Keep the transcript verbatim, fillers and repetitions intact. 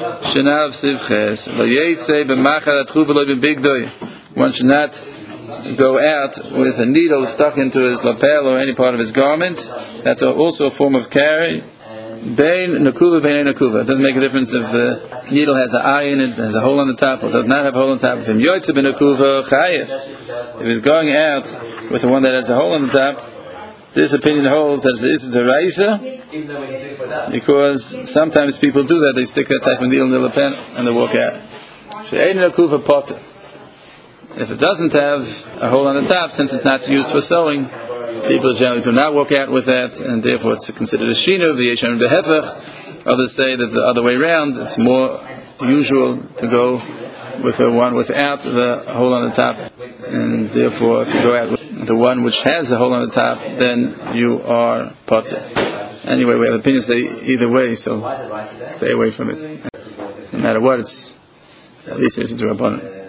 Shenav Sivches. Vayetze b'machar atchuv v'lo b'bigdoy. One should not go out with a needle stuck into his lapel or any part of his garment. That's also a form of carry. Bein nakuva, bein nakuva. It doesn't make a difference if the needle has an eye in it, has a hole on the top, or does not have a hole on the top. If him yoytze ben nakuva chayev. If he's going out with the one that has a hole on the top, this opinion holds that it's isn't a raisa, because sometimes people do that. They stick that type of needle in the lapel and they walk out. She'ein nakuva potter. If it doesn't have a hole on the top, since it's not used for sewing, people generally do not walk out with that, and therefore it's considered a shinu. The yesharim behefech. Others say that the other way around, it's more usual to go with the one without the hole on the top, and therefore if you go out with the one which has the hole on the top, then you are potter. Anyway, we have opinions say either way, so stay away from it. No matter what, it's at least it's a rabbanan.